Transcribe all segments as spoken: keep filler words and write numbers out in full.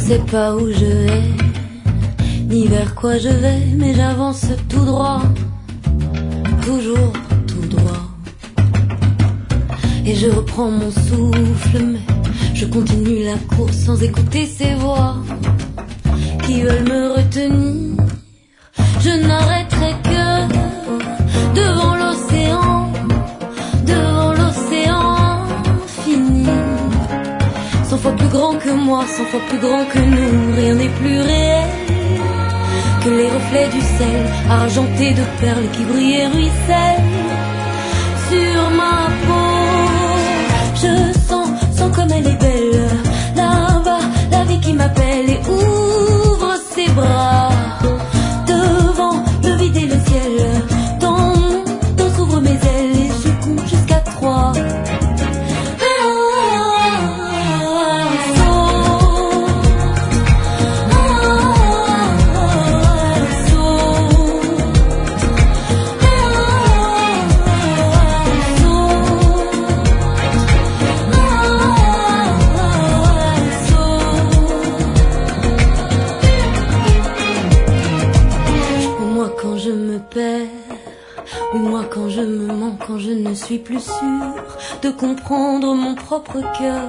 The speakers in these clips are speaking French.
sais pas où je vais, ni vers quoi je vais, mais j'avance tout droit, toujours tout droit. Et je reprends mon souffle, mais je continue la course sans écouter ces voix qui veulent me retenir. Je n'arrêterai que devant l'océan, devant l'océan fini. Cent fois plus grand que moi, cent fois plus grand que nous, rien n'est plus réel que les reflets du sel, argentés de perles qui brillent et ruissellent sur ma peau. Je sens, sens comme elle est belle, là-bas, la vie qui m'appelle et ouvre ses bras. Devant le vide et le ciel, dans mon dos s'ouvrent mes ailes et je compte jusqu'à trois. Quand je me perds, ou moi quand je me mens, quand je ne suis plus sûre de comprendre mon propre cœur.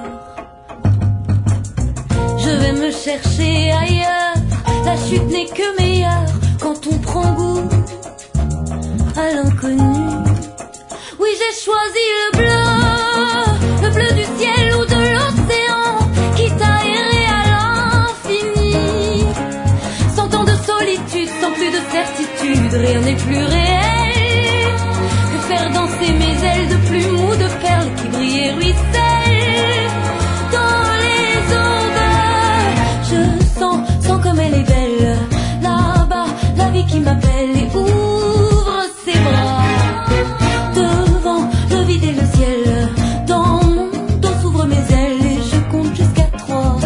Je vais me chercher ailleurs, la chute n'est que meilleure quand on prend goût à l'inconnu. Oui, j'ai choisi le bleu, le bleu du ciel ou de l'océan, quitte à errer à l'infini. Sans tant de solitude, sans plus de certitude, rien n'est plus réel que faire danser mes ailes de plumes ou de perles qui brillent et ruissellent dans les aubes. Je sens, sens comme elle est belle, là-bas, la vie qui m'appelle et ouvre ses bras. Devant le vide et le ciel, dans mon dos s'ouvrent mes ailes et je compte jusqu'à trois.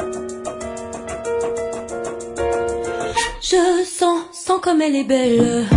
Je sens, sens comme elle est belle,